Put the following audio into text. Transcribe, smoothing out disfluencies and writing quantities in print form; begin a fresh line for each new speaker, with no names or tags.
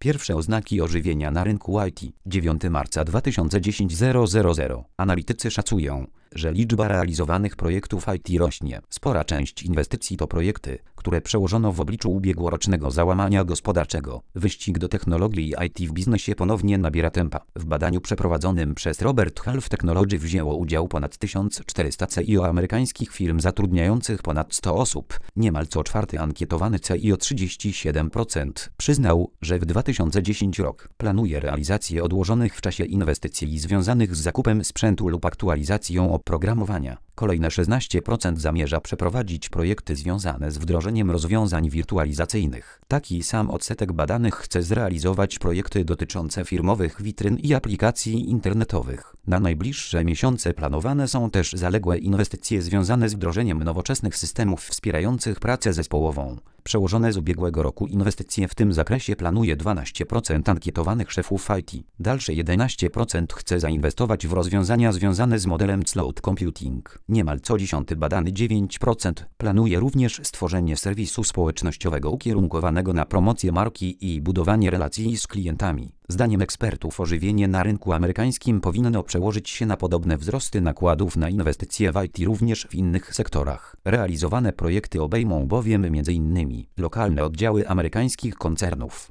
Pierwsze oznaki ożywienia na rynku IT. 9 marca 2010 000. Analitycy szacują, że liczba realizowanych projektów IT rośnie. Spora część inwestycji to projekty, które przełożono w obliczu ubiegłorocznego załamania gospodarczego. Wyścig do technologii IT w biznesie ponownie nabiera tempa. W badaniu przeprowadzonym przez Robert Half Technology wzięło udział ponad 1400 CIO amerykańskich firm zatrudniających ponad 100 osób. Niemal co czwarty ankietowany CIO 37% przyznał, że w 2010 rok planuje realizację odłożonych w czasie inwestycji związanych z zakupem sprzętu lub aktualizacją oprogramowania. Kolejne 16% zamierza przeprowadzić projekty związane z wdrożeniem rozwiązań wirtualizacyjnych. Taki sam odsetek badanych chce zrealizować projekty dotyczące firmowych witryn i aplikacji internetowych. Na najbliższe miesiące planowane są też zaległe inwestycje związane z wdrożeniem nowoczesnych systemów wspierających pracę zespołową. Przełożone z ubiegłego roku inwestycje w tym zakresie planuje 12% ankietowanych szefów IT. Dalsze 11% chce zainwestować w rozwiązania związane z modelem cloud computing. Niemal co 10 badany 9% planuje również stworzenie serwisu społecznościowego ukierunkowanego na promocję marki i budowanie relacji z klientami. Zdaniem ekspertów ożywienie na rynku amerykańskim powinno przełożyć się na podobne wzrosty nakładów na inwestycje w IT również w innych sektorach. Realizowane projekty obejmą bowiem m.in. lokalne oddziały amerykańskich koncernów,